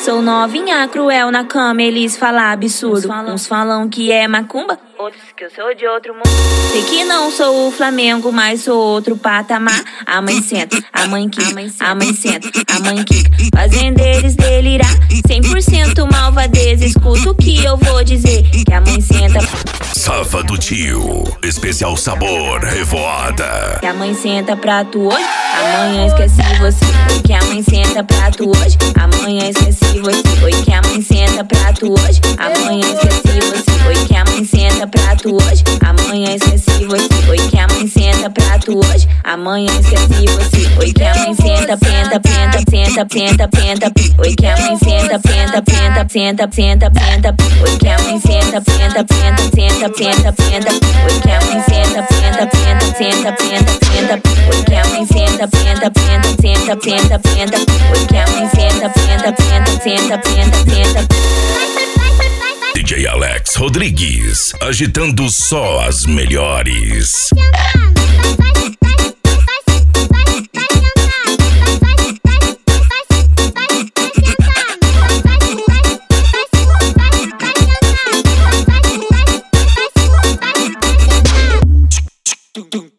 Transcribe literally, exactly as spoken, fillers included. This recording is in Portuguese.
Sou novinha cruel na cama, eles falam absurdo. Uns falam, uns falam que é macumba, outros que eu sou de outro mundo. Sei que não sou o Flamengo, mas sou outro patamar. A mãe senta, a mãe quica, a mãe senta, a mãe quica, fazendo eles delirar. Cem por cento malvadeza, escuta o que eu vou dizer. Que a mãe senta. Safado do Tio, especial sabor revoada. Que a mãe senta pra tu hoje, amanhã esqueci você. Oi, que a mãe senta pra tu hoje, amanhã esqueci você. Oi, que a mãe senta pra tu hoje, amanhã esqueci você. Oi, que a mãe senta pra tu hoje, amanhã esqueci você. Oi, que a mãe senta pra tu hoje, amanhã esqueci você. Oi, que a mãe senta, penta, penta, senta, penta, penta. Oi, que a mãe senta, penta, penta, senta, senta, penta. Oi, que a mãe senta, penta, penta, senta, penta, penta. Oi, que a mãe senta, penta, penta, senta, penta, penta. Oi, que a mãe senta, penta, penta, senta, penta, penta. Oi, que a mãe senta, penta, penta, senta, penta, penta. D J Alex Rodrigues, agitando só as melhores. Vai, vai, vai.